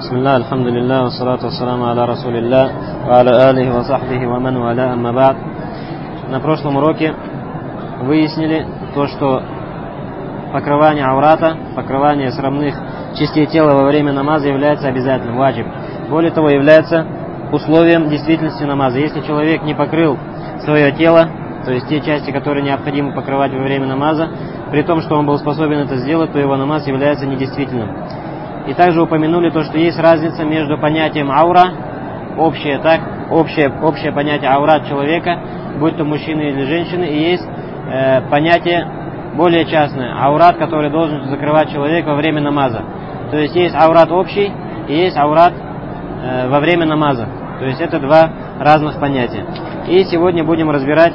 Бисмилlah, алхамдулилlah, вассалату вассаламу аля расулилля, ва аля алихи ва сахбихи ва ман валя, амма ба'д. На прошлом уроке выяснили то, что покрывание аурата, покрывание срамных частей тела во время намаза является обязательным, ваджиб. Более того, является условием действительности намаза. Если человек не покрыл свое тело, то есть те части, которые необходимо покрывать во время намаза, при том, что он был способен это сделать, то его намаз является недействительным. И также упомянули то, что есть разница между понятием аура, общее понятие аурат человека, будь то мужчины или женщины, и есть понятие более частное, аурат, который должен закрывать человек во время намаза. То есть есть аурат общий и есть аурат во время намаза. То есть это два разных понятия. И сегодня будем разбирать,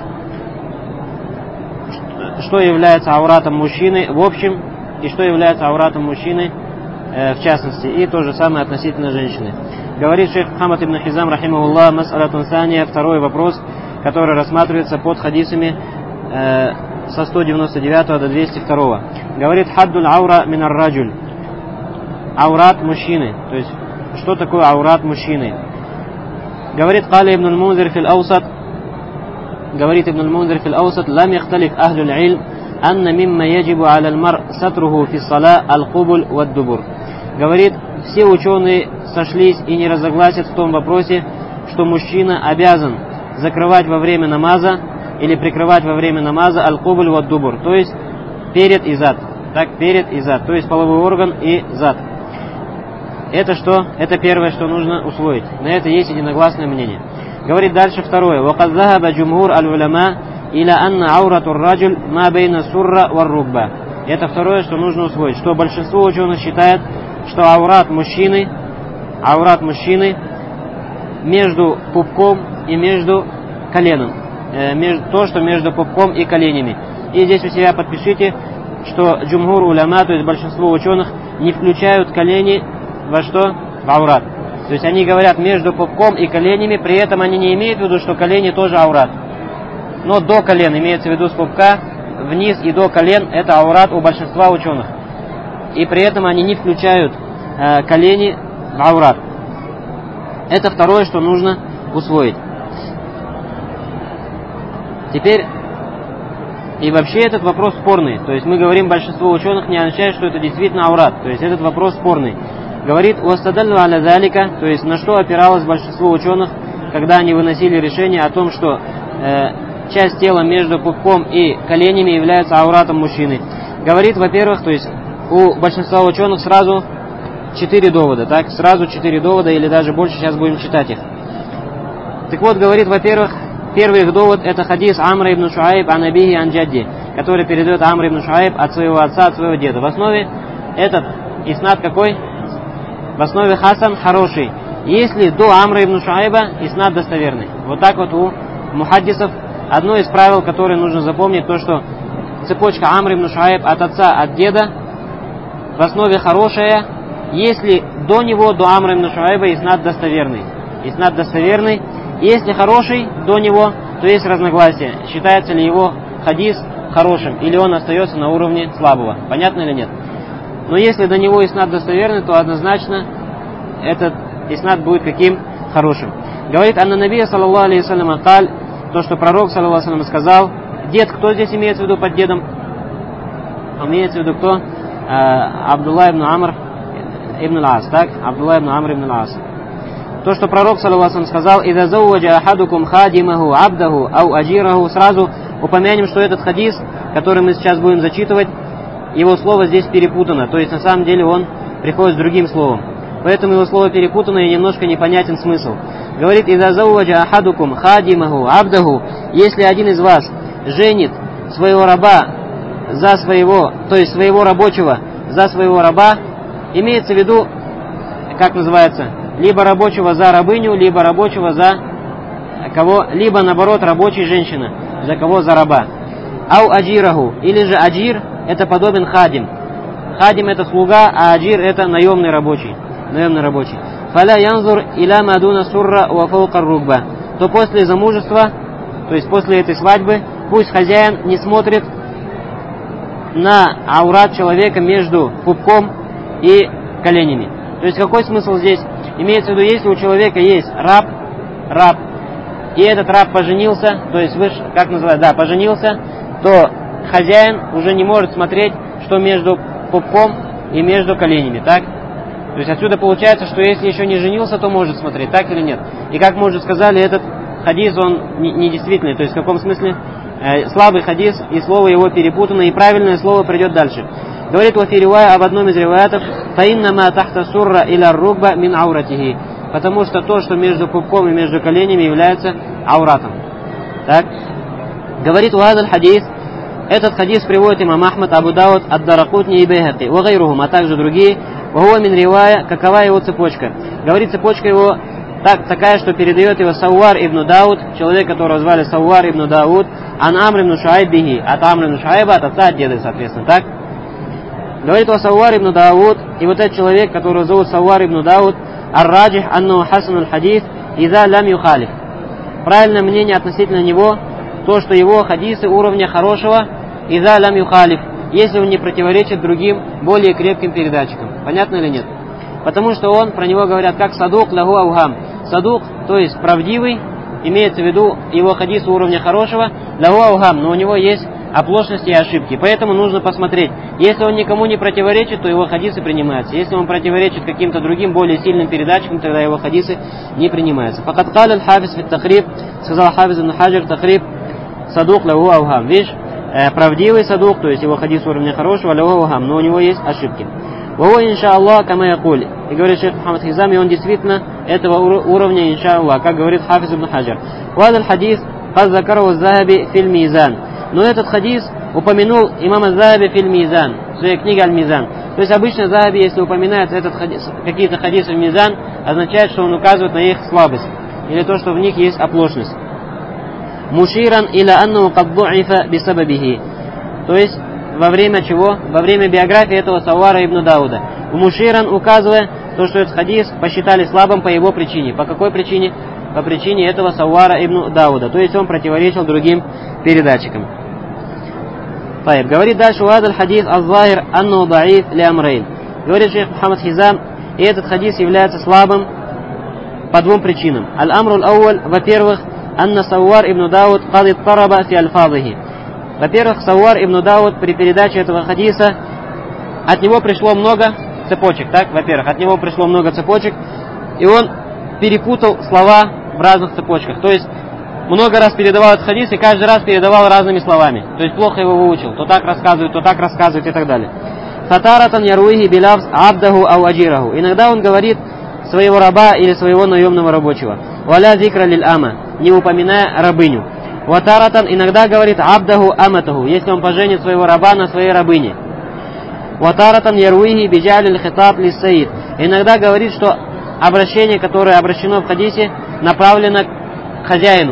что является ауратом мужчины в общем и что является ауратом мужчины в частности, и то же самое относительно женщины. Говорит шейх Мухаммад ибн Хизам, рахимахуллах, мас'алатун сания, второй вопрос, который рассматривается под хадисами со 199 до 202. Говорит: хаддуль аура минар раджуль. Аурат мужчины. То есть, что такое аурат мужчины? Говорит Кали ибн аль-Мунзир фил аусат. Говорит ибн аль-Мунзир фил аусат: лам яхталиф ахлюль илм анна мимма яджибу аля аль-мар сатруху фи сала аль-кубуль вад-дубур. Говорит, все ученые сошлись и не разогласят в том вопросе, что мужчина обязан закрывать во время намаза или прикрывать во время намаза аль-кубуль вад-дубур, то есть перед и зад. Так, перед и зад, то есть половой орган и зад. Это что? Это первое, что нужно усвоить. На это есть единогласное мнение. Говорит дальше второе. وَقَدْ ذَهَبَ جُمْهُورَ الْعُلَمَاءِ إِلَى أَنَّ عَوْرَةُ الرَّجُلِ مَا بَيْنَ السُّرَّ وَالرُّكْبَةِ. Это второе, что нужно усвоить. Что большинство ученых считает, что аурат мужчины между пупком и между коленом. То, что между пупком и коленями. И здесь у себя подпишите, что джумхур уляма, то есть большинство ученых, не включают колени во что? В аурат. То есть они говорят между пупком и коленями, при этом они не имеют в виду, что колени тоже аурат. Но до колен, имеется в виду с пупка вниз и до колен, это аурат у большинства ученых. И при этом они не включают колени в аурат. Это второе, что нужно усвоить. Теперь, и вообще этот вопрос спорный. То есть мы говорим, большинство ученых не означает, что это действительно аурат. То есть этот вопрос спорный. Говорит, уастадаллу аля залика, то есть на что опиралось большинство ученых, когда они выносили решение о том, что часть тела между пупком и коленями является ауратом мужчины. Говорит, во-первых, то есть у большинства ученых сразу 4 довода, так? Сразу 4 довода или даже больше, сейчас будем читать их. Так вот, говорит, во-первых, первый их довод это хадис Амра ибн Шуайб ан абихи ан джадди, который передает Амр ибн Шуайб от своего отца, от своего деда. В основе этот иснад какой? В основе хасан хороший. Если до Амра ибн Шуайба иснад достоверный. Вот так вот у мухаддисов одно из правил, которое нужно запомнить, то что цепочка Амр ибн Шуайб от отца, от деда в основе хорошая, если до него, до Амра ибн Шуайба иснад достоверный. Иснад достоверный. Если хороший до него, то есть разногласие. Считается ли его хадис хорошим, или он остается на уровне слабого. Понятно или нет? Но если до него иснад достоверный, то однозначно этот иснад будет каким? Хорошим. Говорит Анна Набия саллаллаху алейхи вассалям каль, то, что пророк саллаллаху алейхи вассалям сказал. Дед, кто здесь имеется в виду под дедом? Имеется в виду кто? Абдулла ибн Амр ибн ал-Ас, так? Абдулла ибн Амр ибн ал-Ас. То, что пророк саллаллаху алейхи вассалям сказал: «Ида зауджа ахадукум хадимаху абдаху ау аджираху». Сразу упомянем, что этот хадис, который мы сейчас будем зачитывать, его слово здесь перепутано. То есть на самом деле он приходит с другим словом. Поэтому его слово перепутано и немножко непонятен смысл. Говорит: «Ида зауджа ахадукум хадимаху абдаху». Если один из вас женит своего раба за своего, то есть своего рабочего за своего раба, имеется в виду, как называется, либо рабочего за рабыню, либо рабочего за кого, либо наоборот рабочий женщина, за кого, за раба. Ау аджираху, или же аджир это подобен хадим. Хадим это слуга, а аджир это наемный рабочий. Фаля янзур иля мадуна сурра ва фаука рукба. То после замужества, то есть после этой свадьбы, пусть хозяин не смотрит на аурат человека между пупком и коленями. То есть какой смысл здесь? Имеется в виду, если у человека есть раб, и этот раб поженился, то есть как называют, да, поженился, то хозяин уже не может смотреть, что между пупком и между коленями, так? То есть отсюда получается, что если еще не женился, то может смотреть, так или нет? И как мы уже сказали, этот хадис, он недействительный, то есть в каком смысле? Слабый хадис, и слово его перепутано, и правильное слово придет дальше. Говорит Вафиривая об одном из риваятов: «Фаиннама тахта сурра иля рукба мин ауратихи». Потому что то, что между пупком и между коленями, является ауратом. Так? Говорит Уазаль хадис. Этот хадис приводит имам Ахмад, Абу Дауд, Ад-Даракутни и Байхаки, вагайрухум, а также другие. Вахуа мин ривая, какова его цепочка? Говорит, цепочка его такая, что передает его Сауар ибн Дауд, человек, которого звали Сауар ибн Дауд, ан Амр ибн Шуайб бихи, от Амр ибн Шуайба, от отца, от деда, соответственно, так? Говорит его Сауар ибн Дауд, и вот этот человек, которого зовут Сауар ибн Дауд, ар-раджих анну хасан аль-хадис, иза лям юхалиф. Правильное мнение относительно него, то, что его хадисы уровня хорошего, иза лям юхалиф, если он не противоречит другим, более крепким передатчикам. Понятно или нет? Потому что он, про него говорят, как садук лаху аухам. Садук, то есть правдивый, имеется в виду его хадисы уровня хорошего, лаху аухам, но у него есть оплошности и ошибки. Поэтому нужно посмотреть. Если он никому не противоречит, то его хадисы принимаются. Если он противоречит каким-то другим, более сильным передатчикам, тогда его хадисы не принимаются. Факат каля аль-хафиз фит тахриб, сказал хафиз ибн Хаджар, тахриб садук лаху аухам. Видишь, правдивый садук, то есть его хадис уровня хорошего, лаху аухам, но у него есть ошибки. Вова иншааллах кама якуль. И говорит шейх Мухаммад Хизам, и он действительно этого уровня иншааллах, как говорит хафиз ибн Хаджар. Вадаль хадис каз закару захаби фильм мизан. Но этот хадис упомянул имам Аз-Захаби фильм Мизан, в своей книге Аль-Мизан. То есть обычно Захаби, если упоминает какие-то хадисы в Мизан, означает, что он указывает на их слабость, или то, что в них есть оплошность. Муширан иля анну кад ду'ифа бисабабихи. То есть во время чего? Во время биографии этого Сауара ибн Дауда. Муширан, указывая то, что этот хадис посчитали слабым по его причине. По какой причине? По причине этого Сауара ибн Дауда. То есть он противоречил другим передатчикам. Говорит дальше: «Уадаль хадис аз-захир анну даиф ли амрейн». Говорит шейх Мухаммад Хизам, и этот хадис является слабым по двум причинам. Аль-амру аль-ауаль, во-первых, анна Сауар ибн Дауд кад иттараба фи аль-фадихи. Во-первых, Сауар ибн Дауд при передаче этого хадиса, от него пришло много цепочек, так? Во-первых, от него пришло много цепочек, и он перепутал слова в разных цепочках. То есть много раз передавал этот хадис и каждый раз передавал разными словами. То есть плохо его выучил. То так рассказывает и так далее. Фатаратан яруихи билавс абдаху ау аджираху. Иногда он говорит своего раба или своего наемного рабочего. Валя зикра лиль ама, не упоминая рабыню. Ватаратан иногда говорит абдаху аматаху, если он поженит своего раба на своей рабыне. Ватаратан яруихи биджалиль хитаб ли саид. Иногда говорит, что обращение, которое обращено в хадисе, направлено к хозяину.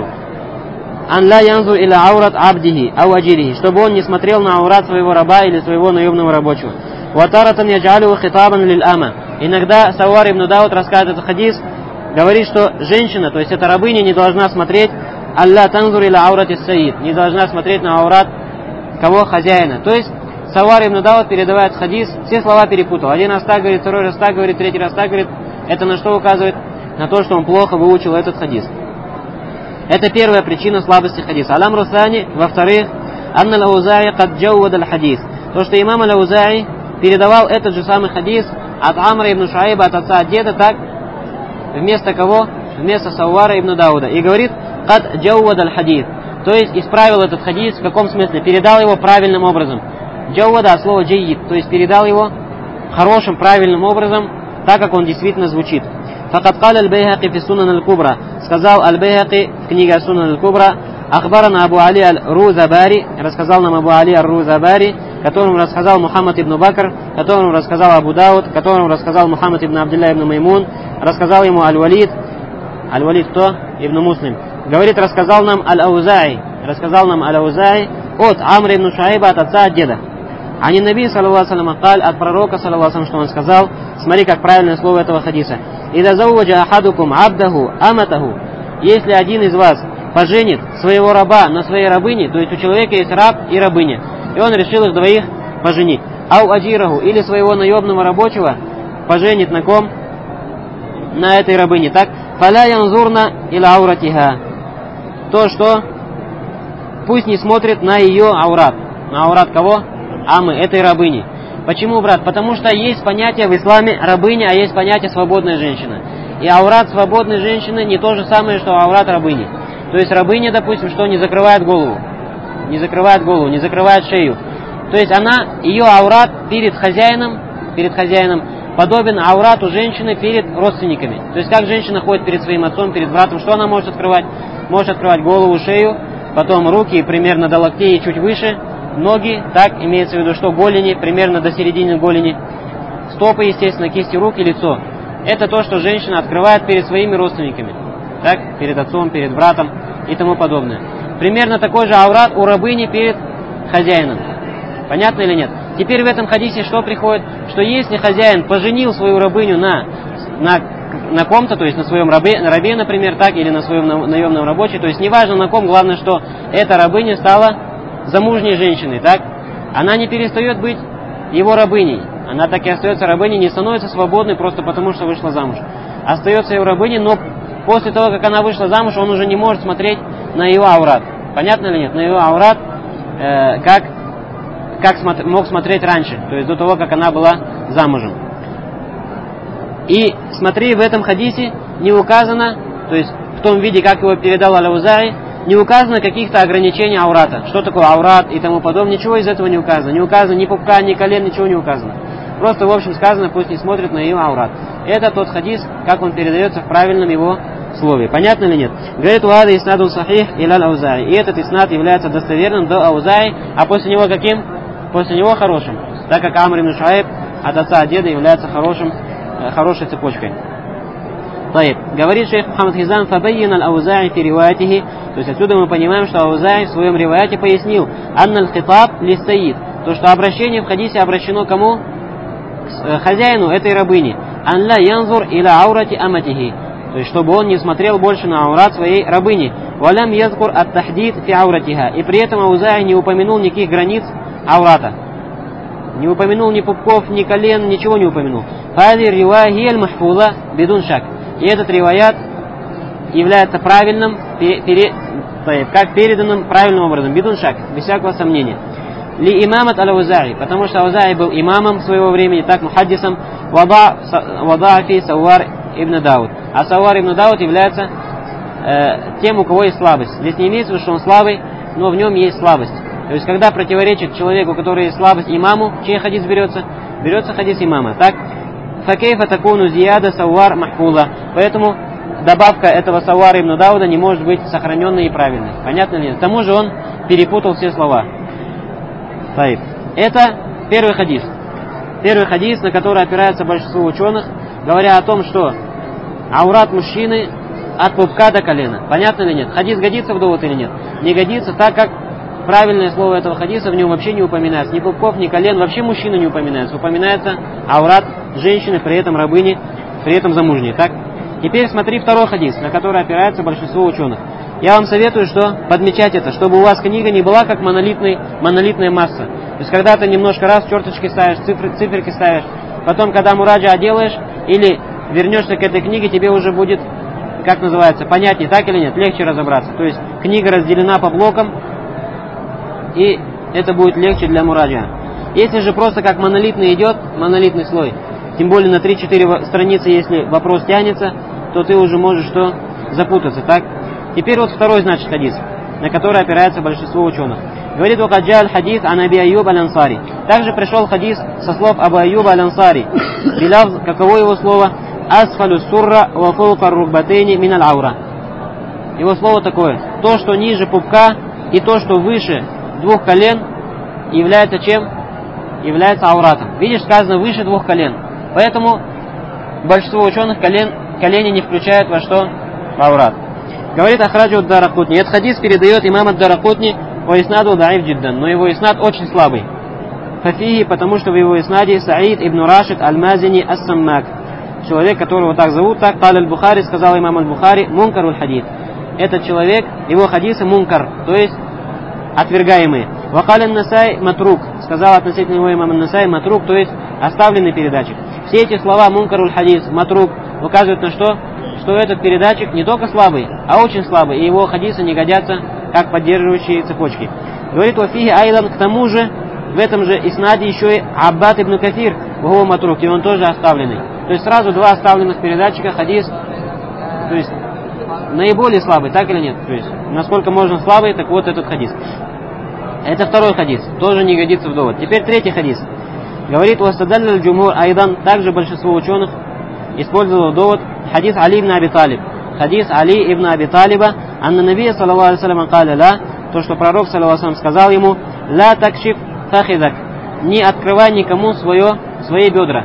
Ан ла янзу иля аурат абдихи ау аджирихи, чтобы он не смотрел на аурат своего раба или своего наемного рабочего. Ватаратан яджалю хитабан лиль ама. Иногда Сауар ибн Дауд рассказывает этот хадис, говорит, что женщина, то есть эта рабыня, не должна смотреть алла танзур иля аурат ис-саид, не должна смотреть на аурат кого? Хозяина. То есть Сауар ибн Дауд передавает хадис, все слова перепутал. Один раз так говорит, второй раз так говорит, третий раз так говорит. Это на что указывает? На то, что он плохо выучил этот хадис. Это первая причина слабости хадиса. Алам Русани, во-вторых, анна Аузаи кад джауад аль-хадис. То, что имам Аузаи передавал этот же самый хадис от Амра ибн Шуайба, от отца, от деда, так, вместо кого? Вместо Сауара ибн Дауда. И говорит, кад джауад аль-хадис. То есть исправил этот хадис, в каком смысле? Передал его правильным образом. Джауада от слова джайид, то есть передал его хорошим, правильным образом, так как он действительно звучит. Факат каля аль-Байхаки фи сунан аль-Кубра. Сказал аль-Байхаки в книге Сунан аль-Кубра: Ахбарана Абу Али аль-Рузабари, рассказал нам Абу Али аль-Рузабари, которому рассказал Мухаммад ибн Бакр, которому рассказал Абу Дауд, которому рассказал Мухаммад ибн Абдилля ибн Маймун, рассказал ему Аль-Валид. Аль-Валид кто? Ибн Муслим. Говорит, рассказал нам Аль-Аузаи от Амра ибн Шуайба, от отца, от деда. Ани Наби, саллаллаху алейхи каль, от пророка, саллаллаху алейхи, что он сказал. Смотри, как правильное слово этого хадиса. Ида зауджа ахадукум абдаху аматаху. Если один из вас поженит своего раба на своей рабыне, то есть у человека есть раб и рабыня, и он решил их двоих поженить. Ау аджираху, или своего наемного рабочего, поженит на ком? На этой рабыне, так? Фаля янзурна иля ауратиха. То, что пусть не смотрит на ее аурат. На аурат кого? Амы, этой рабыни. Почему, брат? Потому что есть понятие в исламе рабыни, а есть понятие свободная женщина. И аурат свободной женщины не то же самое, что аурат рабыни. То есть рабыня, допустим, что не закрывает голову. Не закрывает голову, не закрывает шею. То есть она, ее аурат перед хозяином, подобен аурату женщины перед родственниками. То есть как женщина ходит перед своим отцом, перед братом, что она может открывать? Может открывать голову, шею, потом руки примерно до локтей и чуть выше, ноги, так, имеется в виду, что голени, примерно до середины голени, стопы, естественно, кисти рук и лицо. Это то, что женщина открывает перед своими родственниками, так, перед отцом, перед братом и тому подобное. Примерно такой же аурат у рабыни перед хозяином. Понятно или нет? Теперь в этом хадисе что приходит? Что если хозяин поженил свою рабыню на ком-то, то есть на своем рабе, например, так, или на своем наемном рабочем, то есть неважно на ком, главное, что эта рабыня стала замужней женщиной, так? Она не перестает быть его рабыней. Она так и остается рабыней, не становится свободной просто потому, что вышла замуж. Остается его рабыней, но после того, как она вышла замуж, он уже не может смотреть на ее аурат. Понятно или нет? На ее аурат, как мог смотреть раньше, то есть до того, как она была замужем. И смотри, в этом хадисе не указано, то есть в том виде, как его передал Аль-Аузаи, не указано каких-то ограничений аурата. Что такое аурат и тому подобное, ничего из этого не указано. Не указано ни пупка, ни колен, ничего не указано. Просто в общем сказано, пусть не смотрит на ее аурат. Это тот хадис, как он передается в правильном его слове. Понятно или нет? Говорит, уада иснадун сахих иля Аузаи. И этот иснад является достоверным до Аузаи, а после него каким? После него хорошим. Так как Амр ибн Шуайб от отца от деда является хорошей цепочкой. Говорит шейх Мухаммад Хизам, фабайян аль-Аузаи фи риваятихи. То есть отсюда мы понимаем, что Аузаи в своем риваяте пояснил, анна аль-хитаб ли-саид. То, что обращение в хадисе обращено кому? Хозяину этой рабыни. Ан ла янзур иля аурати аматихи. То есть чтобы он не смотрел больше на аурат своей рабыни. Валям язкур ат-тахдид фи ауратиха. И при этом Аузаи не упомянул никаких границ аурата. Не упомянул ни пупков, ни колен, ничего не упомянул. Хади ривая хияль махфуза бидун шак. И этот риваят является правильным, как переданным правильным образом, бидун шак, без всякого сомнения. Ли имамат аль-Аузаи, потому что Аузаи был имамом своего времени, так мухаддисом, вадафи Сауар ибн Дауд. А Сауар ибн Дауд является тем, у кого есть слабость. Здесь не имеется в виду, что он слабый, но в нем есть слабость. То есть, когда противоречит человеку, у которого есть слабость, имаму, чей хадис берется? Берется хадис имама. Так? Факейфа такуну зияда Сауар махфула. Поэтому добавка этого Сауара ибн Дауда не может быть сохраненной и правильной. Понятно ли? К тому же он перепутал все слова. Это первый хадис. Первый хадис, на который опирается большинство ученых, говоря о том, что аурат мужчины от пупка до колена. Понятно или нет? Хадис годится в довод или нет? Не годится, так как правильное слово этого хадиса в нем вообще не упоминается. Ни пупков, ни колен, вообще мужчина не упоминается. Упоминается аурат женщины, при этом рабыни, при этом замужней. Так? Теперь смотри второй хадис, на который опирается большинство ученых. Я вам советую, что подмечать это, чтобы у вас книга не была как монолитная масса. То есть когда ты немножко раз черточки ставишь, циферки ставишь, потом когда мураджа делаешь или вернешься к этой книге, тебе уже будет, как называется, понятнее, так или нет, легче разобраться. То есть книга разделена по блокам, и это будет легче для мураджа. Если же просто как монолитный идет, монолитный слой, тем более на 3-4 страницы, если вопрос тянется, то ты уже можешь что? Запутаться, так? Теперь вот второй, значит, хадис, на который опирается большинство ученых. Говорит, вакаджаль хадис ан Аби Айюб аль-Ансари. Также пришел хадис со слов Абу Айюба аль-Ансари. Билав, каково его слово? Асфалю сурра ва фулка рукбатейни миналь аура. Его слово такое: то, что ниже пупка, и то, что выше двух колен, является чем? Является ауратом. Видишь, сказано выше двух колен. Поэтому большинство ученых колени не включают во что? В аурат. Говорит Ахраджу ад-Даракутни. Этот хадис передает имам ад-Даракутни по иснаду даиф джиддан, но его иснад очень слабый. Фафихи, потому что в его иснаде Саид ибн Рашид аль-Мазини ас-Саммак. Человек, которого так зовут, так Каль аль-Бухари, сказал имам аль-Бухари, мункаруль хадис. Этот человек, его хадисы мункар, то есть отвергаемые. Вакаль ан-Насай матрук, сказал относительно его имам ан-Насай матрук, то есть оставленный передатчик. Все эти слова мункаруль хадис, матрук указывают на что? Что этот передатчик не только слабый, а очень слабый, и его хадисы не годятся как поддерживающие цепочки. Говорит Вафихи айдан, к тому же в этом же иснаде еще и Аббад ибн Кафир, вахуа матрук, и он тоже оставленный. То есть сразу два оставленных передатчика хадис, то есть наиболее слабый, так или нет? То есть насколько можно слабый, так вот этот хадис. Это второй хадис, тоже не годится в довод. Теперь третий хадис. Говорит Вастадаль джумур айдан, также большинство ученых использовало довод хадис Али ибн Аби Талиб. Хадис Али ибн Аби Талиба, анна набия саллаллаху алейхи вассалям каля ла, то, что пророк саллаллаху алейхи вассалям сказал ему, ла такшиф фахидак, не открывай никому свои бедра.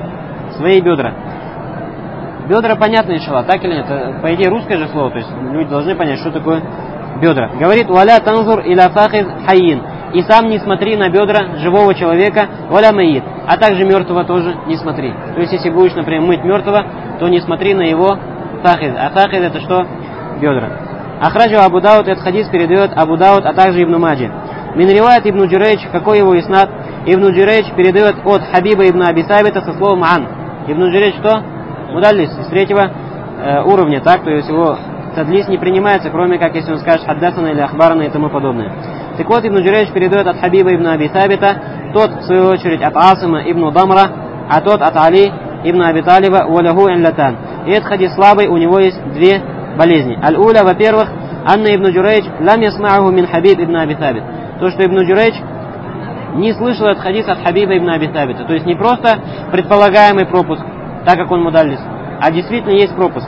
Бедра понятно, иншаллах, так или нет? По идее русское же слово, то есть люди должны понять, что такое бедра. Говорит, валя танзур иля фахид хайин, и сам не смотри на бедра живого человека, валя маид, а также мертвого тоже не смотри. То есть если будешь, например, мыть мертвого, то не смотри на его фахид. А фахид это что? Бедра. Ахраджу Абу Дауд, этот хадис передает Абу Дауд, а также Ибн Маджи. Мин ривает Ибн Джурейдж, какой его иснад? Ибн Джурейдж передает от Хабиба ибн Аби Сабита со словом ан. Ибн Джурейдж что? Мудаллис, из третьего уровня, так? То есть его тадлис не принимается, кроме как если он скажет хаддасана или ахбарана и тому подобное. Так вот, Ибн Джурейдж передает от Хабиба ибн Аби Сабита, тот, в свою очередь, от Асима ибн Дамра, а тот от Али ибн Аби Талиба, валяху инлатан. И этот хадис слабый, у него есть две болезни. Аль-Уля, во-первых, анна Ибн Джурейдж лам ясма'аху мин Хабиб ибн Аби Сабит. То, что Ибн Джурейдж не слышал этот хадис от Хабиба ибн Аби Сабита. То есть не просто предполагаемый пропуск, так как он мудаллис, а действительно есть пропуск.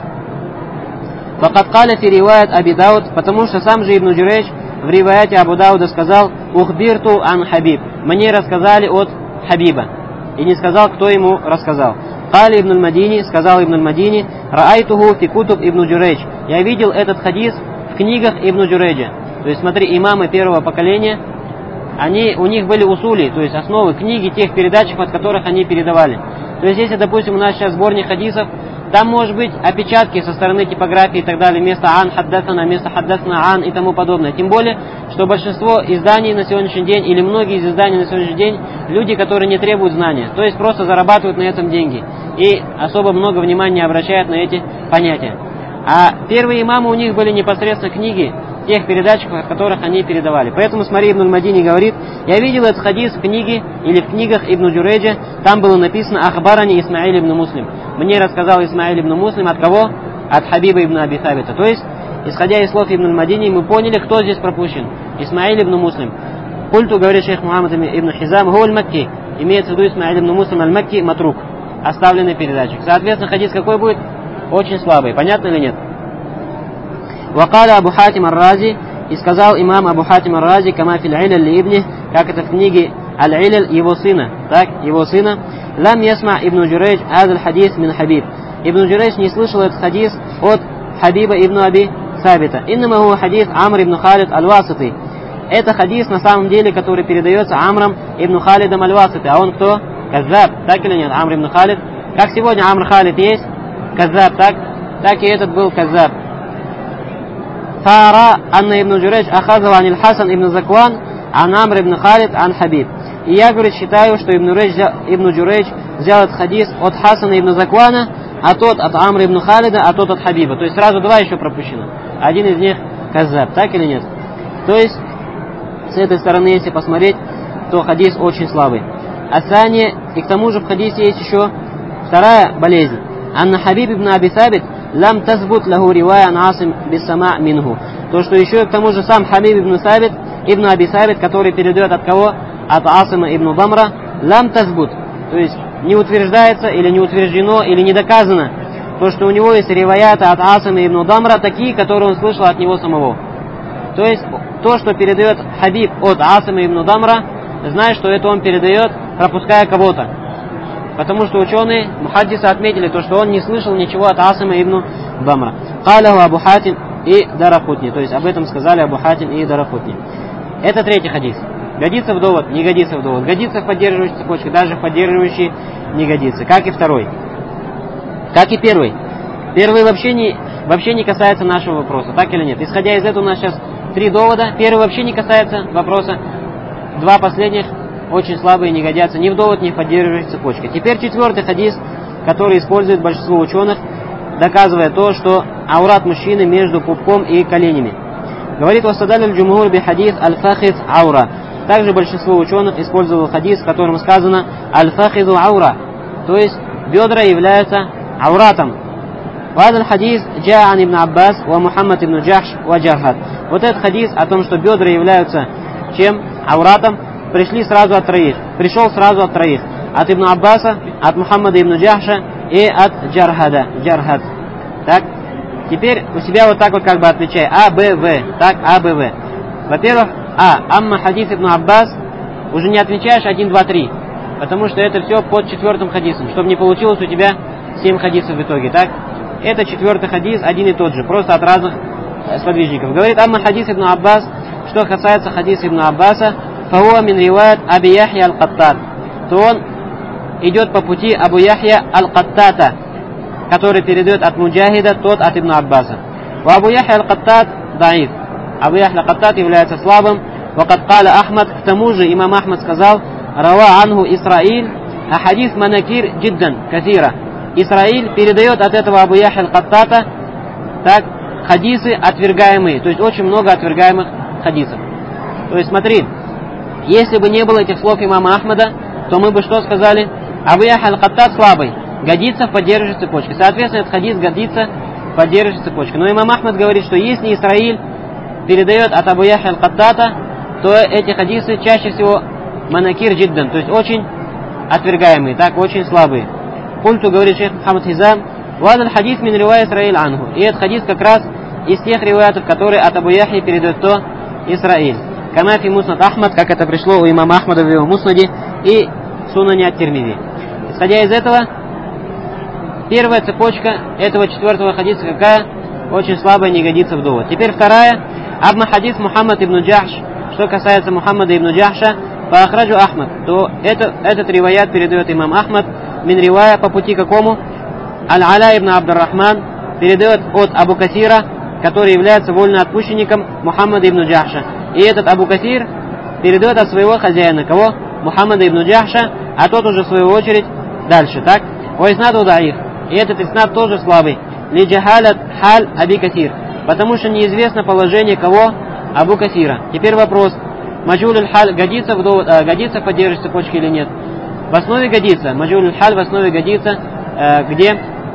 Факад каля фи риваят Аби Дауд, потому что сам же Ибн Джурейдж в риваяте Абу Дауда сказал ухбирту ан Хабиб, мне рассказали от Хабиба, и не сказал, кто ему рассказал. Кали ибн аль-Мадини, сказал ибн аль-Мадини, раайтуху фи кутуб ибн Джурейдж, я видел этот хадис в книгах Ибн Джурейджа. То есть смотри, имамы первого поколения, у них были усули, то есть основы, книги тех передатчиков, от которых они передавали. То есть если, допустим, у нас сейчас сборник хадисов, там может быть опечатки со стороны типографии и так далее, вместо ан хаддасана, вместо хаддасана ан и тому подобное. Тем более, что большинство изданий на сегодняшний день, или многие из изданий на сегодняшний день, люди, которые не требуют знания, то есть просто зарабатывают на этом деньги и особо много внимания обращают на эти понятия. А первые имамы, у них были непосредственно книги тех передатчиков, от которых они передавали. Поэтому, смотри, Ибн аль-Мадини говорит, я видел этот хадис в книге или в книгах Ибн Джурейджа, там было написано «Ахбарани Исмаиль ибн Муслим». Мне рассказал Исмаиль ибн Муслим от кого? От Хабиба ибн Аби Сабита. То есть, исходя из слов Ибн аль-Мадини, мы поняли, кто здесь пропущен. Исмаиль ибн Муслим. Культу, говорит шейх Мухаммад ибн Хизам, «Гу аль-Макки». Имеется в виду Исмаиль ибн Муслим аль-Макки, матрук. Оставленный передатчик. Соответственно, хадис какой будет? Очень слабый. Понятно или нет? Вакаля Абу Хатим ар-Рази, и сказал имам Абу Хатим ар-Рази, кама фил иляль ли ибни, как это в книге Аль-Иляль его сына, так, его сына, лам ясма Ибн Джурейдж азаль хадис мин Хабиб. Ибн Джурейдж не слышал этот хадис от Хабиба ибн Аби Сабита. Иннама хуа хадис Амр ибн Халид аль-Васити. Это хадис на самом деле, который передается Амром ибн Халидом аль-Васити. А он кто? Каззаб, так или нет? Амр ибн Халид. Как сегодня Амр Халид есть? Каззаб, так и этот был Каззаб. Фара анна Ибн Джурейдж ахазал аниль Хасан ибн Закван ан Амр ибн Халид ан Хабиб. И я, говорит, считаю, что Ибн Джурейдж взял этот хадис от Хасана ибн Заквана, а тот от Амра ибн Халида, а тот от Хабиба. То есть сразу два еще пропущено. Один из них Каззаб, так или нет? То есть, с этой стороны, если посмотреть, то хадис очень слабый. Асания, и к тому же в хадисе есть еще вторая болезнь. Анна Хабиб ибн Аби Сабит лам тазбут лаху ривая ан Асим биссама минху. То, что еще и к тому же сам Хабиб ибн Аби Сабит, который передает от кого? От Асима ибн Дамра, лам тазбут. То есть не утверждается, или не утверждено, или не доказано, то, что у него есть риваяты от Асима ибн Дамра, такие, которые он слышал от него самого. То есть то, что передает Хабиб от Асима ибн Дамра, знает, что это он передает, пропуская кого-то. Потому что ученые, мухаддисы, отметили то, что он не слышал ничего от Асима ибн Дамра. Каляху Абу Хатим и Даракутни. То есть об этом сказали Абу Хатим и Даракутни. Это третий хадис. Годится в довод? Не годится в довод. Годится в поддерживающей цепочке, даже в поддерживающей не годится. Как и второй. Как и первый. Первый вообще не касается нашего вопроса, так или нет? Исходя из этого у нас сейчас три довода. Первый вообще не касается вопроса. Два последних очень слабые, не годятся ни в довод, ни в поддерживающей цепочке. Теперь четвертый хадис, который использует большинство ученых, доказывая то, что аурат мужчины между пупком и коленями. Говорит: «Вастадаль аль-джумхур би хадис аль-фахид аура». Также большинство ученых использовало хадис, в котором сказано «аль-фахиду аура», то есть бедра являются ауратом. «Вадаль хадис джа ан ибн Аббас ва Мухаммад ибн Джахш ва Джархат». Вот этот хадис о том, что бедра являются чем? Ауратом, пришел сразу от троих. От Ибн Аббаса, от Мухаммада ибн Джахша и от Джархад. Так, теперь у себя вот так вот как бы отвечай. А, Б, В. Так, А, Б, В. Во-первых, амма хадис ибн Аббас, уже не отвечаешь 1, 2, 3, потому что это все под 4 хадисом, чтобы не получилось у тебя 7 хадисов в итоге, так? Это 4 хадис, один и тот же, просто от разных сподвижников. Говорит: амма хадис ибн Аббас, что касается хадиса ибн Аббаса, фауа мин риваят Аби Яхья аль-Каттат, то он идет по пути Абу Яхья аль-Каттата, который передает от Муджахида, тот от ибн Аббаса. Ва Абу Яхья аль-Каттат даиф. Абу Яхья аль-Каттат является слабым. Вакад каля Ахмад, к тому же имам Ахмад сказал: рава анху Исраиль, а хадис манакир джиддан кафира. Исраиль передает от этого Абу Яхья аль-Каттата так хадисы отвергаемые, то есть очень много отвергаемых хадисов. То есть смотри, если бы не было этих слов имама Ахмада, то мы бы что сказали? Абу Яхья аль-Каттат слабый, годится в поддерживающей цепочке. Соответственно, этот хадис годится в поддерживающей цепочке. Но имам Ахмад говорит, что если Исраиль передает от Абу Яхья аль-Каттата, то эти хадисы чаще всего манакир джиддан, то есть очень отвергаемые, так, очень слабые. Культу, говорит шейх Мухаммад Хизам, вадаль хадис мин ривая Исраиль анху. И этот хадис как раз из тех риваятов, которые от Абу Яхьи передает то Исраиль. Камафи муснад Ахмад, как это пришло у имама Ахмада в его муснаде и сунане ат-Тирмизи. Исходя из этого, первая цепочка этого 4 хадиса какая? Очень слабая, не годится в довод. Теперь вторая. Абма хадис Мухаммад ибн Джахш. Что касается Мухаммада ибн Джахша, по ахраджу Ахмад, то этот риваят передает имам Ахмад мин ривая по пути какому? Аль-Аля ибн Абдуррахман передает от Абу Касира, который является вольноотпущенником Мухаммада ибн Джахша. И этот Абу Касир передает от своего хозяина, кого? Мухаммада ибн Джахша, а тот уже в свою очередь дальше, так? Вайснаду даиф. И этот иснад тоже слабый. Ли джахалат халь Аби Касир. Потому что неизвестно положение кого? Абу Касира. Теперь вопрос. Маджуль халь годится в поддерживающей цепочке или нет? В основе годится. Маджуль халь в основе годится, где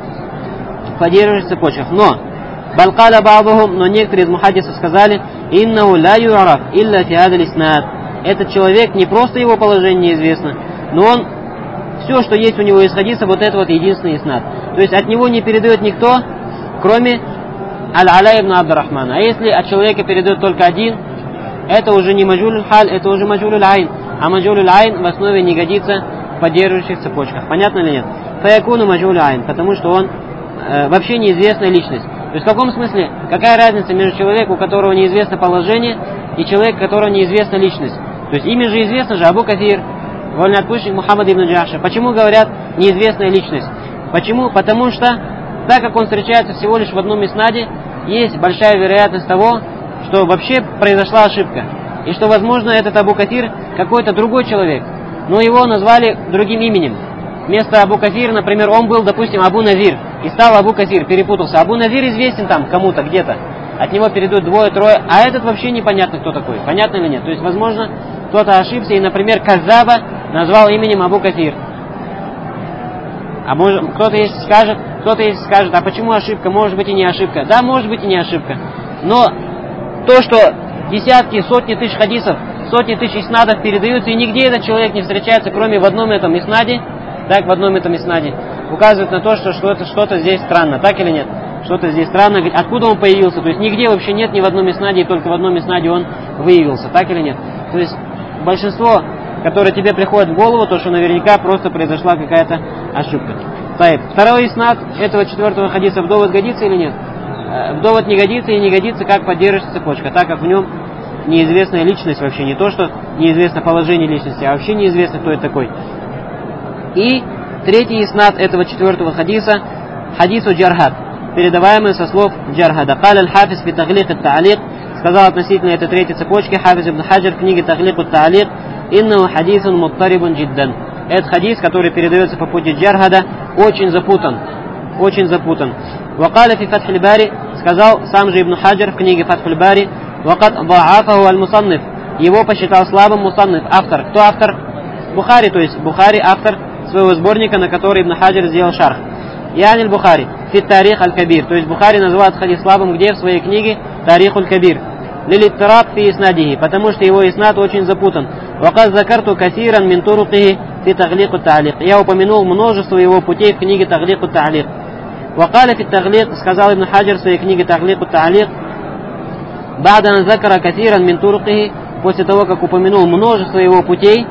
в поддерживающих цепочках. Но балкаля ба'духум, но некоторые из мухаддисов сказали: иннаху ла ю'раф илля фи хадаль иснад. Этот человек, не просто его положение неизвестно, но он, все, что есть у него из хадиса, вот это вот единственный иснад. То есть от него не передает никто, кроме Аль-Аля ибн Абдуррахмана. А если от человека передает только один, это уже не маджуль халь, это уже маджуль айн. А маджуль айн в основе не годится в поддерживающих цепочках. Понятно или нет? Фаякуну маджуль айн, потому что он вообще неизвестная личность. То есть в каком смысле? Какая разница между человеком, у которого неизвестно положение, и человеком, у которого неизвестна личность? То есть имя же известно же, Абу Касир, вольноотпущенник Мухаммад ибн Джахша. Почему говорят неизвестная личность? Почему? Потому что, так как он встречается всего лишь в одном иснаде, есть большая вероятность того, что вообще произошла ошибка. И что, возможно, этот Абу Касир какой-то другой человек. Но его назвали другим именем. Вместо Абу Касир, например, он был, допустим, Абу Назир. И стал Абу Касир, перепутался. Абу Назир известен там кому-то, где-то. От него перейдут двое-трое. А этот вообще непонятно, кто такой. Понятно или нет? То есть, возможно, кто-то ошибся и, например, Казаба назвал именем Абу Касир. А может, кто-то если скажет, а почему ошибка? Может быть и не ошибка. Да, может быть и не ошибка. Но то, что десятки, сотни тысяч хадисов, сотни тысяч иснадов передаются, и нигде этот человек не встречается, кроме в одном этом иснаде, так, в одном этом иснаде, указывает на то, что что-то здесь странно. Так или нет? Что-то здесь странно. Откуда он появился? То есть нигде вообще нет ни в одном иснаде, и только в одном иснаде он выявился. Так или нет? То есть большинство, которое тебе приходит в голову, то, что наверняка просто произошла какая-то ошибка. Второй иснад этого 4 хадиса в довод годится или нет? В довод не годится, и не годится, как поддерживается цепочка, так как в нем неизвестная личность вообще. Не то, что неизвестно положение личности, а вообще неизвестно, кто это такой. И третий иснад этого 4 хадиса, хадису Джархад, передаваемый со слов Джархада. Каля аль-Хафиз фи таглик ат-та'алик, сказал относительно этой третьей цепочки Хафиз ибн Хаджар в книге Таглик ат-та'алик: иннаху хадисун муттарибун джиддан. этот хадис, который передается по пути джархада, очень запутан. Очень запутан. Вакаля фи Фатхиль Бари, сказал сам же Ибн Хаджар в книге Фатхиль Бари, вакад да'афаху аль-мусанниф, его посчитал слабым мусанниф. Автор. Кто автор? Бухари, то есть Бухари, автор своего сборника, на который Ибн Хаджар сделал шарх. Яниль Бухари, фи Тарих аль-Кабир, то есть Бухари назвал этот хадис слабым где? В своей книге Тарих аль-Кабир. Лилиттираб фи иснадихи, потому что его иснад очень запутан. Вакад закарту касиран мин турукихи фи таглику та'алик. Я упомянул множество его путей в книге Таглику та'алик. Вакаля фи таглик, сказал Ибн Хаджар в своей книге Таглику та'алик, ба'дан закара касиран мин турукихи, после того, как упомянул множество его путей,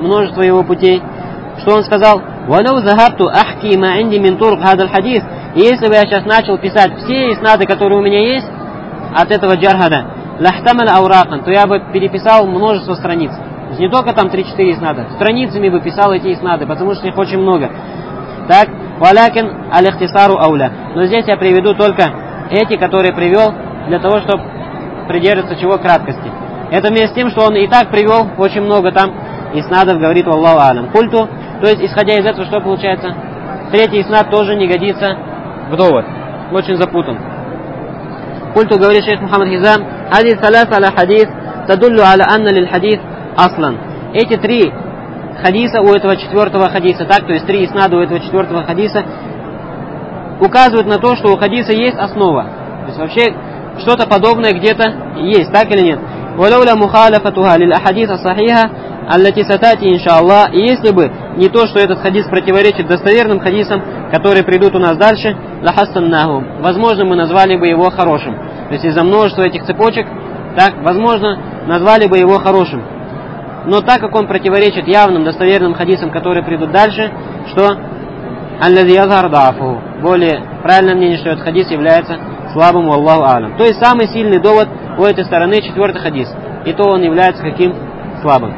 что он сказал? «Валау захабту ахки ма инди мин турук хадаль хадис». И если бы я сейчас начал писать все иснады, которые у меня есть от этого джархада, лахтамал ауракан, то я бы переписал множество страниц. То есть не только там 3-4 иснада, страницами бы писал эти иснады, потому что их очень много. Так, валякин аль-ихтисару ауля. Но здесь я приведу только эти, которые привел, для того, чтобы придерживаться чего? Краткости. Это вместе с тем, что он и так привел очень много там иснадов, говорит Аллаху алям. Культу, то есть исходя из этого, что получается? Третий иснад тоже не годится в довод. Очень запутан. Культу, говорит шейх Мухаммад Хизам, хадис салас аля хадис тадуллю аля анна лиль хадис аслан. Эти три хадиса у этого четвертого хадиса, так, то есть три иснада у этого четвертого хадиса указывают на то, что у хадиса есть основа. То есть вообще что-то подобное где-то есть, так или нет? ولولا مخالفتها للأحاديث الصحيحة التي ستأتي إن شاء الله. И если бы не то, что этот хадис противоречит достоверным хадисам, которые придут у нас дальше, лахассаннаху, возможно, мы назвали бы его хорошим. То есть из-за множества этих цепочек, так, возможно, назвали бы его хорошим. Но так как он противоречит явным достоверным хадисам, которые придут дальше, что аллази язхар да'афуху, более правильное мнение, что этот хадис является слабым, Аллаху алям. То есть самый сильный довод у этой стороны четвертый хадис. И то он является каким? Слабым.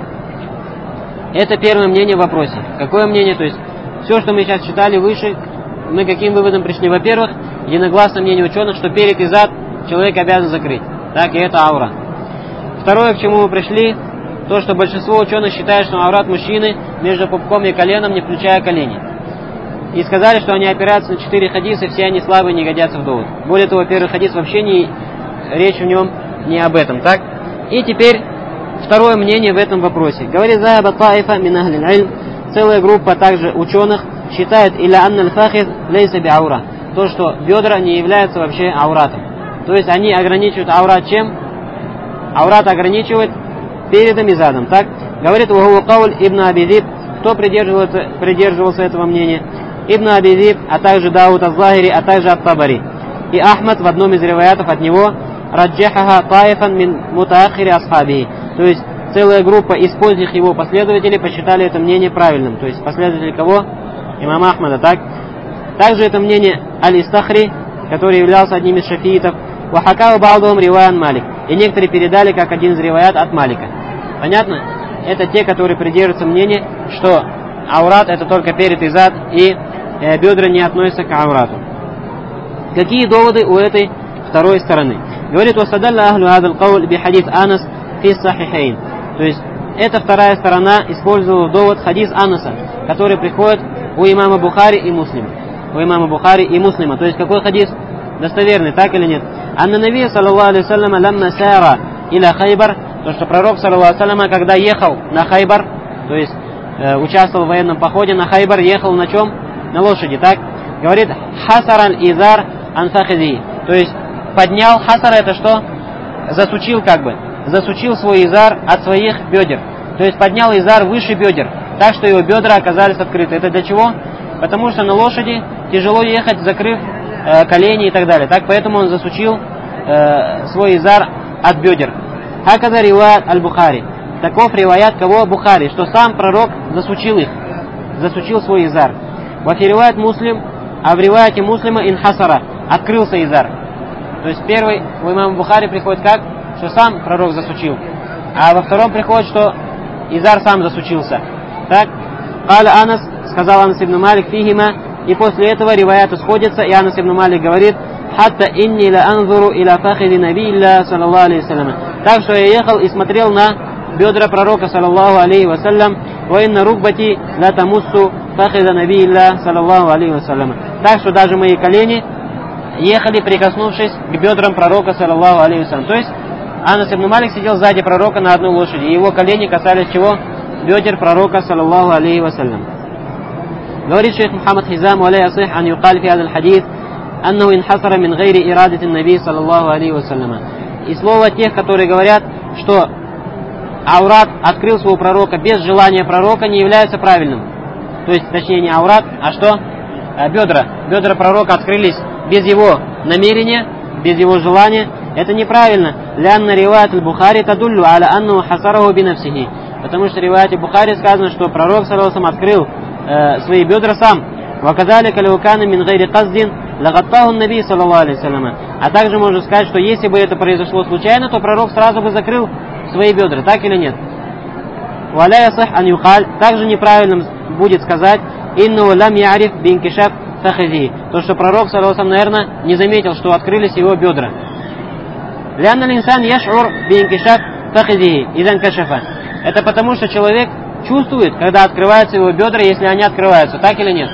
Это первое мнение в вопросе. Какое мнение? То есть все, что мы сейчас читали выше, мы каким выводом пришли? Во-первых, единогласное мнение ученых, что перед и зад человек обязан закрыть. Так, и это аура. Второе, к чему мы пришли, то, что большинство ученых считает, что аурат мужчины между пупком и коленом, не включая колени. И сказали, что они опираются на 4 хадиса, все они слабые, не годятся в довод. Более того, первый хадис вообще не, речь в нем не об этом, так? И теперь второе мнение в этом вопросе. Говорит захаба таифа мин ахлил илм, целая группа также ученых считает иля анна аль-фахид лейса би аура, то, что бедра не являются вообще ауратом. То есть они ограничивают аурат чем? Аурат ограничивает передом и задом, так? Говорит ваху кауль ибн Аби Зиб, кто придерживался этого мнения? Ибн Аби Зиб, а также Дауд аз-Захири, а также ат-Табари. И Ахмад в одном из риваятов от него раджахаха таифан мин мутаахири асхаби. То есть целая группа из поздних его последователей посчитали это мнение правильным. То есть последователи кого? Имама Ахмада, так? Также это мнение Аль-Истахри, который являлся одним из шафиитов. Вахакау ба'духум риваян Малик. И некоторые передали как один из риваят от Малика. Понятно? Это те, которые придерживаются мнения, что аурат это только перед и зад, и бедра не относятся к аурату. Какие доводы у этой второй стороны? Говорит, васадалла ахлю хадал каул би хадис Анас фи сахихейн. То есть, эта вторая сторона использовала довод хадис Анаса, который приходит у имама Бухари и Муслима. У имама Бухари и Муслима. То есть, какой хадис? Достоверный, так или нет? Анна Наби, саллаллаху алейхи саллама, ламма сара иля Хайбар, то, что пророк, саллаллаху алейхи саллама, когда ехал на Хайбар, то есть, участвовал в военном походе на Хайбар, ехал на чем? На лошади, так? Говорит, хасаран изар анфахиди. То есть, поднял, хасар это что? Засучил как бы. Засучил свой изар от своих бедер. То есть, поднял изар выше бедер. Так, что его бедра оказались открыты. Это для чего? Потому что на лошади тяжело ехать, закрыв колени и так далее. Так, поэтому он засучил свой изар от бедер. Хаказа риваят аль-Бухари. Таков риваят кого? Бухари. Что сам пророк засучил их. Засучил свой изар. Вафиривает Муслим, а в риваяте Муслима инхасара. Открылся изар. То есть первый у имама Бухари приходит как? Что сам пророк засучил. А во втором приходит, что изар сам засучился. Так? Каля Анас, сказал Анас ибн Малик, фихима. И после этого риваяты сходятся, и Анас ибн Малик говорит, хатта инни ла анзуру иля фахиди набилля саллаллаху алейхи вассалям. Так что я ехал и смотрел на бедра пророка саллаллаху алейхи вассалям. «Ваинна рукбати ла тамуссу фахида наби илля саллаллаху алейхи вассалям». Так что даже мои колени ехали, прикоснувшись к бедрам пророка, саллаллаху алейхи вассалям. То есть Анас ибн Малик сидел сзади пророка на одной лошади, и его колени касались чего? Бедер пророка, саллаллаху алейхи вассалям. Говорит шейх Мухаммад Хизам: «Ва ла ясих ан юкаль фи хазал хадис аннаху инхасара мин гайри ирадати наби саллаллаху алейхи вассалям». И слово тех, которые говорят, что аурат открыл своего пророка без желания пророка, не является правильным. То есть, точнее, не аурат, а что? Бедра. Бедра пророка открылись без его намерения, без его желания. Это неправильно. Лянна риваят аль-Бухари тадуллю аля анну хасараху бинафсихи. Потому что в риваате Бухари сказано, что пророк саллаллаху алейхи открыл свои бедра сам. Ваказали калиукана мин гайри каздин лагаттаху наби саллаллаху алейхи вассалям. А также можно сказать, что если бы это произошло случайно, то пророк сразу бы закрыл свои бедра, так или нет? Валя ясих ан юкаль. Также неправильным будет сказать инну лам яриф бинкишаф фахизи. То, что пророк саллаллаху алейхи, наверное, не заметил, что открылись его бедра. Лянна линсан яшур бинкишаф фахизи идан кашафа. Это потому, что человек чувствует, когда открываются его бедра, если они открываются, так или нет?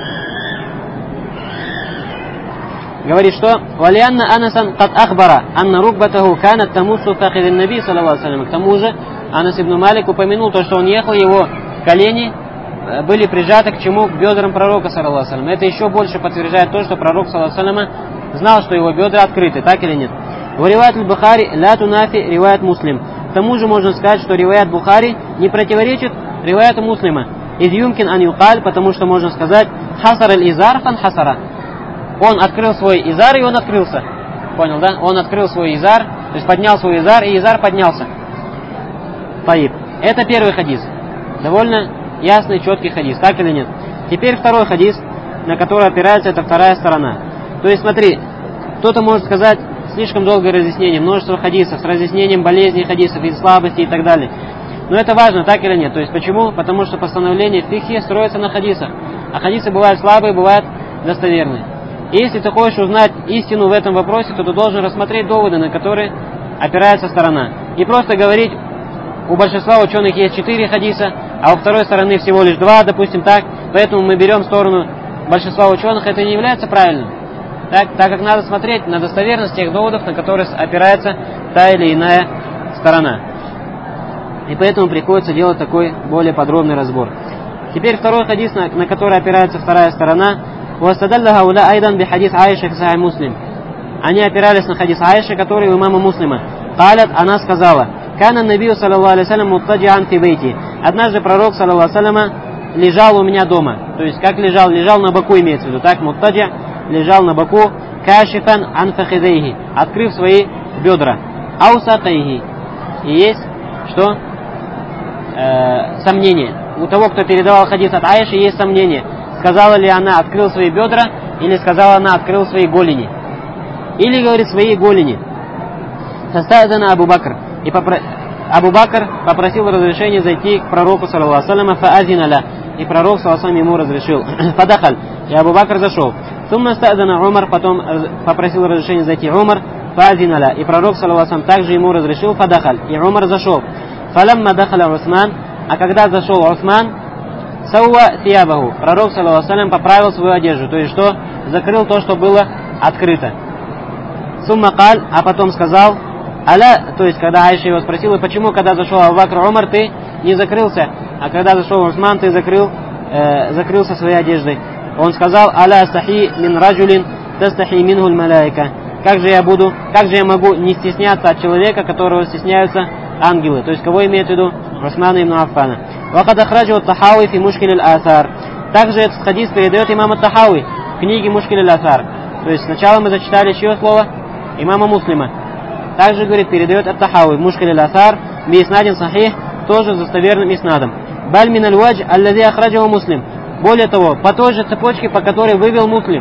Говорит, что «Валианна анасан кад ахбара, анна рукбатаху канат тамуссу фахидин наби саллаллаху алейхи». К тому же Анас ибн Малик упомянул то, что он ехал, его колени были прижаты к чему? К бедрам пророка саллаллаху алейхи. Это еще больше подтверждает то, что пророк саллаллаху алейхи знал, что его бедра открыты, так или нет? В риваят аль-Бухари ля тунафи риваят Муслим. К тому же можно сказать, что риваят Бухари не противоречит риваяту Муслима. Из юмкин ан юкаль, потому что можно сказать хасар аль-изар фан хасара. Он открыл свой изар, и он открылся. Понял, да? Он открыл свой изар, то есть поднял свой изар, и изар поднялся. Таиб. Это первый хадис. Довольно ясный, четкий хадис, так или нет? Теперь второй хадис, на который опирается эта вторая сторона. То есть смотри, кто-то может сказать слишком долгое разъяснение, множество хадисов с разъяснением болезней хадисов и слабости и так далее. Но это важно, так или нет? То есть почему? Потому что постановление фикхи строится на хадисах. А хадисы бывают слабые, бывают достоверные. И если ты хочешь узнать истину в этом вопросе, то ты должен рассмотреть доводы, на которые опирается сторона. Не просто говорить, у большинства ученых есть 4 хадиса, а у второй стороны всего лишь 2, допустим, так. Поэтому мы берем сторону большинства ученых, это не является правильным. Так как надо смотреть на достоверность тех доводов, на которые опирается та или иная сторона. И поэтому приходится делать такой более подробный разбор. Теперь второй хадис, на который опирается вторая сторона. Бихадис Аиши в Муслим. Они опирались на хадис Аиши, который у имама Муслима. Калят, она сказала: Кана набию саллаллаху алейхи вассалям муттаджиан фи бейти. Однажды пророк саллаллаху алейхи вассалям лежал у меня дома. То есть как лежал? Лежал на боку, имеется в виду. Так, муттаджи лежал на боку, кашифан ан фахидейхи, открыв свои бедра. Аусатайхи. И есть что? Сомнение. У того, кто передавал хадис от Аиши, есть сомнение. Сказала ли она открыл свои бедра, или сказала она открыл свои голени. Или говорит свои голени. Састадана Абу Бакр. И Абу Бакр попросил разрешения зайти к пророку саллаллаху алейхи ва саллям, и пророк саллаллаху алейхи ва саллям ему разрешил. Фадахаль. И Абу Бакр зашел. Сумма стадана Умар, потом попросил разрешения зайти Умар. Фазиналя. И пророк саллаллаху алейхи ва саллям также ему разрешил. Фадахаль. И Умар зашел. Фалямма дахаля Усман. А когда зашел Усман, сауа сиябаху. Пророк саллаллаху алейхи ва саллям поправил свою одежду. То есть что? Закрыл то, что было открыто. Сумма каль. А потом сказал: Аля, то есть когда Айша его спросила, почему, когда зашел Абу Бакр Умар, ты не закрылся, а когда зашел Усман, ты закрылся своей одеждой. Он сказал: Аля астахи мин раджулин тастахи минху малайка. Как же я могу не стесняться от человека, которого стесняются ангелы? То есть кого имеет в виду? Усмана ибн Аффана. Вакад ахраджу ат-Тахави фи мушкиль аль-Асар. Также этот хадис передает имам ат-Тахави в книге Мушкиль аль-Асар. То есть сначала мы зачитали чье слово? Имама Муслима. Также, говорит, передает ат-Тахави в Мушкиль аль-Асар би иснадин сахих, тоже с достоверным иснадом. Баль мин аль-Вадж аллади ахраджаху Муслим. Более того, по той же цепочке, по которой вывел Муслим.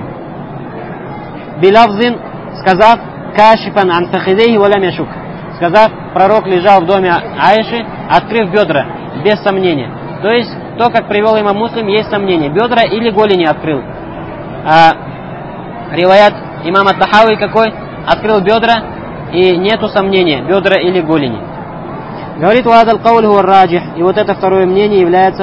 Билавзин, сказав: кашифан ан фахидейхи ва лям яшук. Сказав, пророк лежал в доме Аиши, открыв бедра, без сомнения. То есть, то, как привел имам Муслим, есть сомнение. Бедра или голени открыл. А риваят имама Тахави какой? Открыл бедра, и нету сомнения, бедра или голени. Говорит: «Вадал кауль хуа раджих». И вот это второе мнение является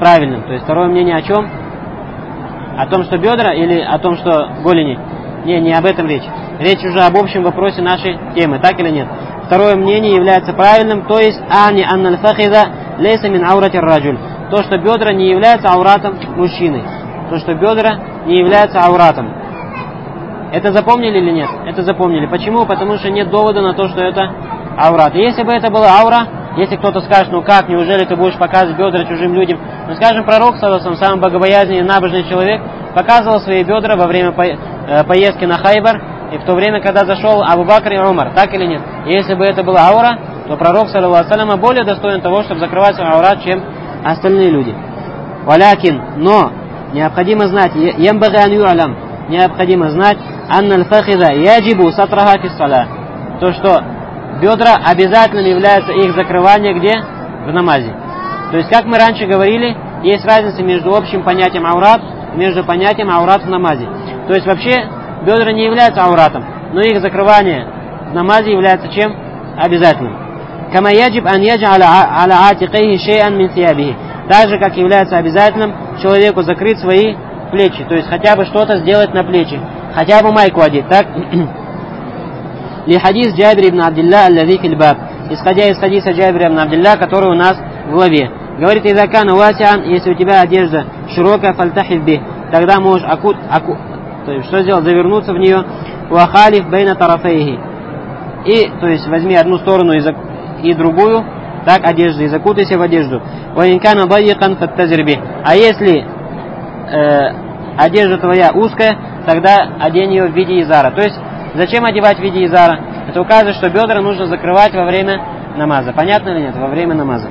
правильным. То есть второе мнение о чем? О том, что бедра или о том, что голени? Не об этом речь. Речь уже об общем вопросе нашей темы, так или нет? Второе мнение является правильным, то есть ани анналь фахида лейса мин аурати раджуль. То, что бедра не являются ауратом мужчины. То, что бедра не являются ауратом. Это запомнили или нет? Это запомнили. Почему? Потому что нет довода на то, что это аурат. И если бы это была аура, если кто-то скажет, ну как, неужели ты будешь показывать бедра чужим людям? Ну скажем, пророк, самый богобоязненный и набожный человек, показывал свои бедра во время поездки на Хайбар, и в то время, когда зашел Абу Бакр и Умар, так или нет? И если бы это была аура, то пророк, саллаллаху алейхи, более достоин того, чтобы закрывать свой аурат, чем остальные люди. Валякин, но необходимо знать, необходимо знать, анналь фахида яджибу сатраха фис саля, то, что бедра обязательным является их закрывание где? В намазе. То есть, как мы раньше говорили, есть разница между общим понятием аурат и между понятием аурат в намазе. То есть, вообще, бедра не являются ауратом, но их закрывание в намазе является чем? Обязательным. Кама яджиб ан яджа'аля аля атикайхи шей'ан мин сиябихи. Так же, как является обязательным человеку закрыть свои плечи, то есть хотя бы что-то сделать на плечи, хотя бы майку одеть, так? Ли хадис Джабир ибн Абдилля аллази фил баб. Исходя из хадиса Джабира ибн Абдилля, который у нас в главе. Говорит, иза кана васиан, если у тебя одежда широкая, фальтахив би, тогда можешь то есть что сделать? Завернуться в нее. Вахалиф бейна тарафейхи. И, то есть возьми одну сторону и другую, так, одежды, и закутайся в одежду. Ваинкана дайикан фаттазирби. А если одежда твоя узкая, тогда одень ее в виде изара. То есть, зачем одевать в виде изара? Это указывает, что бедра нужно закрывать во время намаза. Понятно или нет? Во время намаза.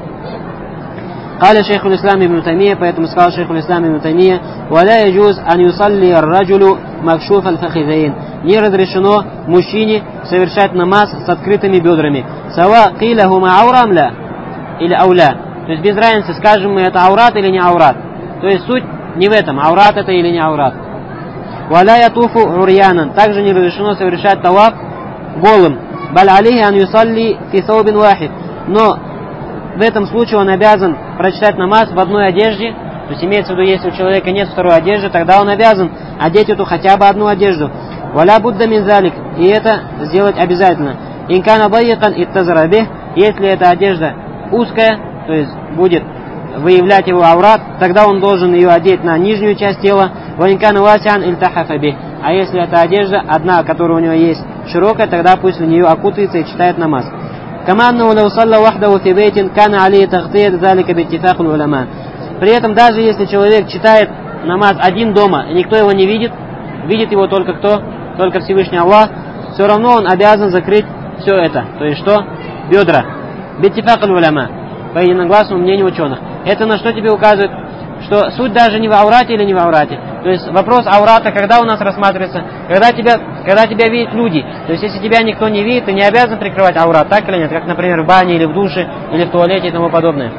قال شيخ الإسلام ابن تيمية, поэтому сказал шейх الإسلام ибн Таймия, ولا يجوز أن يصلي الرجل مكشوف الفخذين. Не разрешено мужчине совершать намаз с открытыми бедрами. سواء قيل هما عورة أم لا или ауля. То есть без разницы, скажем мы, это аурат или не аурат. То есть суть не в этом, аурат это или не аурат. ولا يطوف عريانا. Также не разрешено совершать таваф голым. بل عليه أن يصلي في ثوب واحد. Но в этом случае он обязан прочитать намаз в одной одежде. То есть имеется в виду, если у человека нет второй одежды, тогда он обязан одеть эту хотя бы одну одежду. Валя будда мин залик. И это сделать обязательно. Инкана байикан иттазара бих. Если эта одежда узкая, то есть будет выявлять его аурат, тогда он должен ее одеть на нижнюю часть тела. Ваинкана васян ильтахафа бих. А если эта одежда одна, которая у него есть широкая, тогда пусть в нее окутается и читает намаз. Каманну лау салла вахдаху фи бейтин кана алейхи тахтият залика биттифак улама. При этом даже если человек читает намаз один дома, и никто его не видит, видит его только кто? Только Всевышний Аллах, все равно он обязан закрыть все это. То есть что? Бедра. Биттифак улама. По единогласному мнению ученых. Это на что тебе указывает? Что суть даже не в аурате или не в аурате. То есть вопрос аурата, когда у нас рассматривается? Когда тебя видят люди. То есть если тебя никто не видит, ты не обязан прикрывать аурат, так или нет? Как, например, в бане или в душе, или в туалете и тому подобное.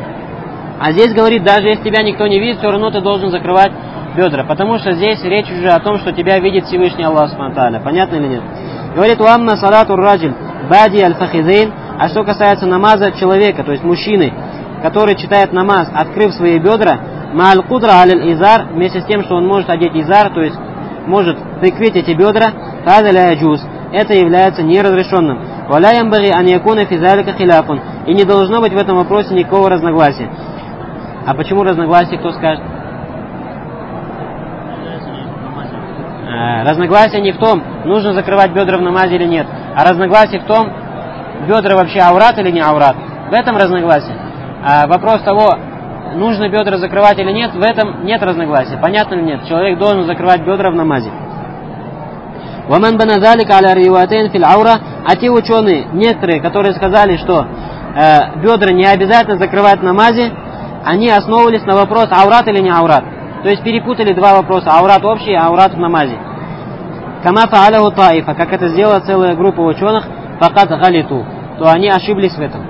А здесь говорит, даже если тебя никто не видит, все равно ты должен закрывать бедра. Потому что здесь речь уже о том, что тебя видит Всевышний Аллах Субхану ва Тааля. Понятно или нет? Говорит, уамма салату раджиль бади аль-фахизейн. А что касается намаза человека, то есть мужчины, который читает намаз, открыв свои бедра, ма'аль кудра аль изар, вместе с тем, что он может одеть изар, то есть может прикрыть эти бедра, хаза ля яджуз. Это является неразрешенным. Валя ямбаги ан якуна фи залика хиляфун. И не должно быть в этом вопросе никакого разногласия. А почему разногласие, кто скажет? Разногласие не в том, нужно закрывать бедра в намазе или нет, а разногласие в том, бедра вообще аурат или не аурат. В этом разногласие. А вопрос того, нужно бедра закрывать или нет, в этом нет разногласия. Понятно или нет? Человек должен закрывать бедра в намазе. وَمَنْ بَنَ ذَلِكَ عَلَى رِوَاتَيْنِ فِي الْعَوْرَةِ. А те ученые, некоторые, которые сказали, что бедра не обязательно закрывать в намазе, они основывались на вопрос, аурат или не аурат. То есть перепутали два вопроса, аурат общий, аурат в намазе. Кама фа'аляху таифа, как это сделала целая группа ученых, факат галиту, то они ошиблись в этом.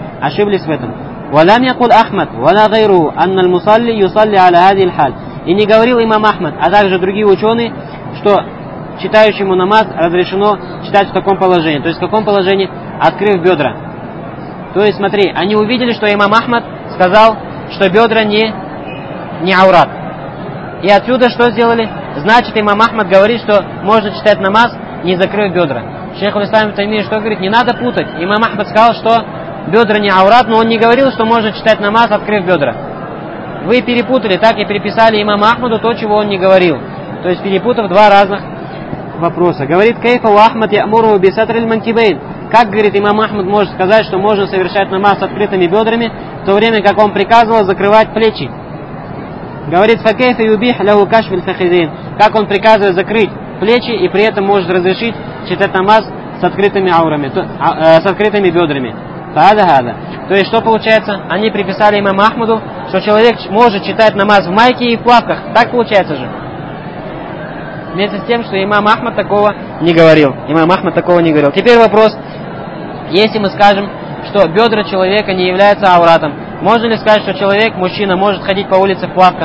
Валям якуль Ахмад, валя гайру, анна аль-мусалли юсалли аля хади аль-халь. И не говорил имам Ахмад, а также другие ученые, что читающему намаз разрешено читать в таком положении. То есть в каком положении? Открыв бедра. То есть смотри, они увидели, что имам Ахмад сказал, что бедра не аурат. И отсюда что сделали? Значит, имам Ахмад говорит, что можно читать намаз, не закрыв бедра. Шейх аль-Ислам ибн Таймия что говорит? Не надо путать. Имам Ахмад сказал, что бедра не аурат, но он не говорил, что можно читать намаз, открыв бедра. Вы перепутали, так и переписали имаму Ахмаду то, чего он не говорил. То есть перепутав два разных вопроса. Говорит, кайфа у Ахмад ямуру бисатриль манкибейн. Как, говорит, имам Ахмад может сказать, что можно совершать намаз с открытыми бедрами, в то время как он приказывал закрывать плечи. Говорит, факайфа юбих лаху кашфиль фахидейн. Как он приказывает закрыть плечи и при этом может разрешить читать намаз с открытыми аурами, с открытыми бедрами. То есть что получается? Они приписали имаму Ахмаду, что человек может читать намаз в майке и в плавках. Так получается же. Вместе с тем, что имам Ахмад такого не говорил. Имам Ахмад такого не говорил. Теперь вопрос. Если мы скажем, что бедра человека не являются ауратом, можно ли сказать, что человек, мужчина, может ходить по улице в плавках?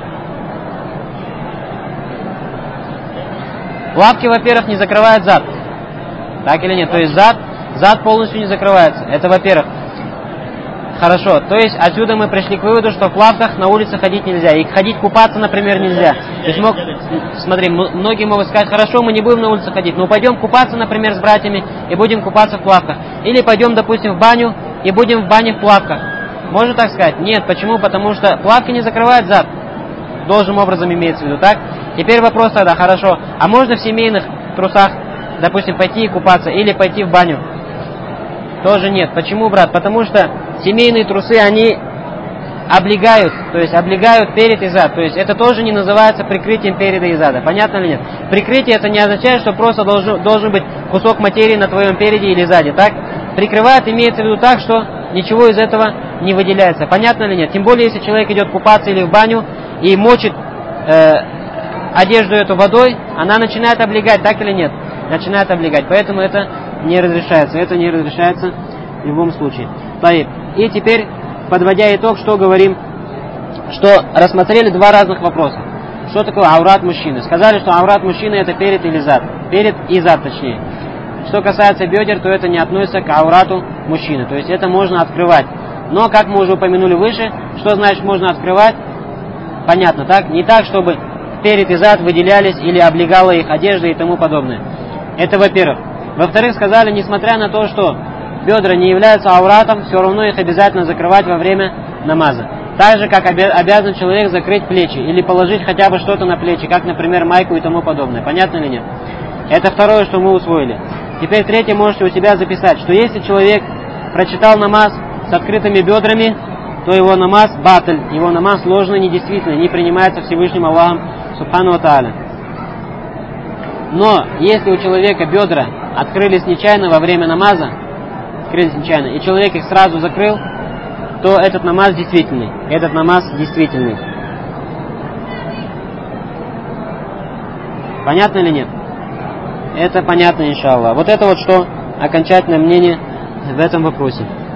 Плавки, во-первых, не закрывают зад. Так или нет? То есть зад полностью не закрывается. Это во-первых. Хорошо. То есть отсюда мы пришли к выводу, что в плавках на улице ходить нельзя. И ходить купаться, например, нельзя. То есть смотри, многие могут сказать, хорошо, мы не будем на улице ходить, но пойдем купаться, например, с братьями и будем купаться в плавках. Или пойдем, допустим, в баню и будем в бане в плавках. Можно так сказать? Нет. Почему? Потому что плавки не закрывают зад. Должным образом имеется в виду, так? Теперь вопрос тогда, хорошо, а можно в семейных трусах, допустим, пойти и купаться или пойти в баню? Тоже нет. Почему, брат? Потому что семейные трусы, они облегают, то есть облегают перед и зад. То есть это тоже не называется прикрытием переда и зада. Понятно или нет? Прикрытие это не означает, что просто должен быть кусок материи на твоем переде или сзади, так? Прикрывает имеется в виду так, что ничего из этого не выделяется. Понятно или нет? Тем более, если человек идет купаться или в баню и мочит одежду эту водой, она начинает облегать, так или нет? Начинает облегать. Поэтому это не разрешается. Это не разрешается в любом случае. И теперь, подводя итог, что говорим? Что рассмотрели два разных вопроса. Что такое аурат мужчины? Сказали, что аурат мужчины это перед или зад. Перед и зад, точнее. Что касается бедер, то это не относится к аурату мужчины. То есть это можно открывать. Но, как мы уже упомянули выше, что значит можно открывать? Понятно, так? Не так, чтобы перед и зад выделялись или облегала их одежда и тому подобное. Это во-первых. Во-вторых, сказали, несмотря на то, что бедра не являются ауратом, все равно их обязательно закрывать во время намаза. Так же, как обязан человек закрыть плечи или положить хотя бы что-то на плечи, как, например, майку и тому подобное. Понятно или нет? Это второе, что мы усвоили. Теперь третье можете у себя записать, что если человек прочитал намаз с открытыми бедрами, то его намаз батль, его намаз ложный, недействительный, не принимается Всевышним Аллахом Субхану ва Тааля. Но если у человека бедра открылись нечаянно во время намаза, и человек их сразу закрыл, то этот намаз действительный. Этот намаз действительный. Понятно или нет? Это понятно, иншаллах. Вот это вот что окончательное мнение в этом вопросе.